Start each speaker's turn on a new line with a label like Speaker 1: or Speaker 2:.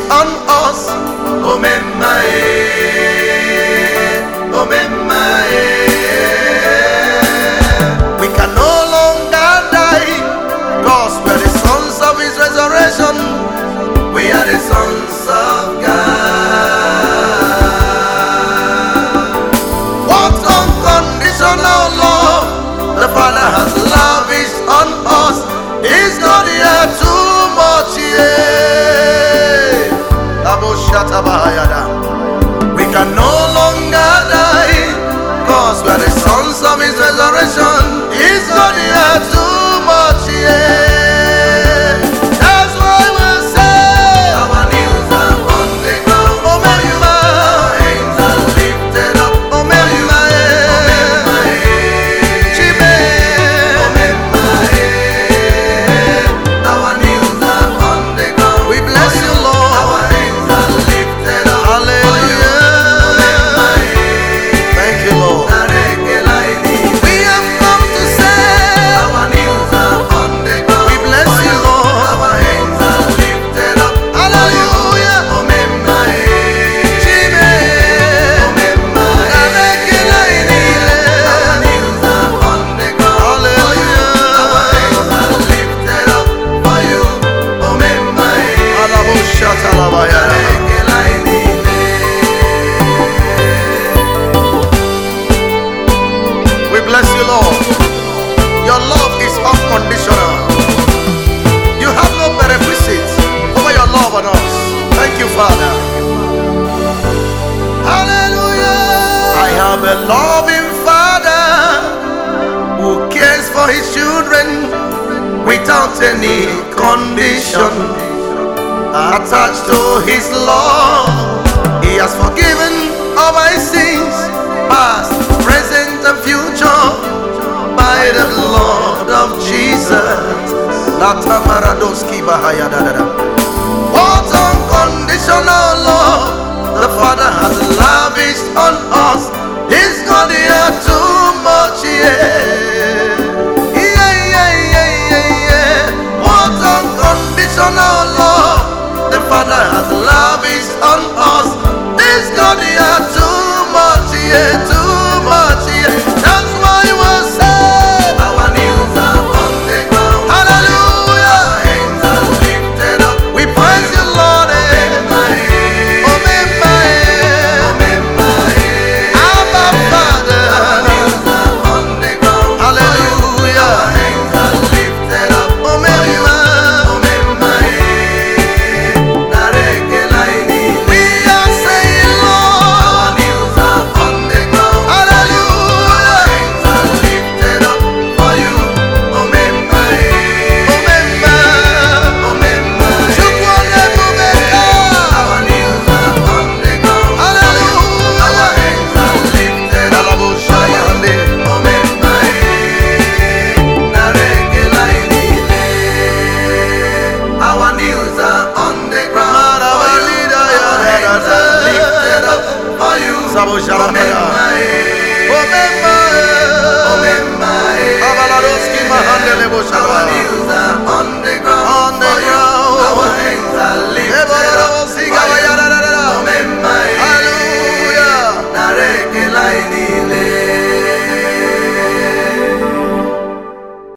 Speaker 1: on us. Omemma, Omemma. We can no longer die, cause we are the sons of his resurrection. We are the sons of God. What unconditional love the Father has lavished on us is not yet too much. We can no longer die, cause we are the sons of his resurrection. It's not yet too much. That's why we'll say our knees are on the ground. Omemma, our hands are lifted up. Omemma, Omemma, Chibe, Omemma, our knees are on the ground. We bless you, Lord. Our hands are lifted up. Hallelujah. Thank you, Lord. We have come to say our knees are on the ground. We bless you, Lord. Our hands are lifted up. Hallelujah. Omemma, Chibe, Omemma, our knees are on the ground. Hallelujah. Our hands are lifted up for you. Omemma, we bless you, Lord. Your love is unconditional. You have no prerequisites over your love on us. Thank you, Father. Hallelujah. I have a loving Father who cares for his children without any condition. Attached to his love, he has forgiven all my sins, past, present, and future, by the blood of Jesus. What unconditional love the Father has lavished on us. It's not yet too much yet.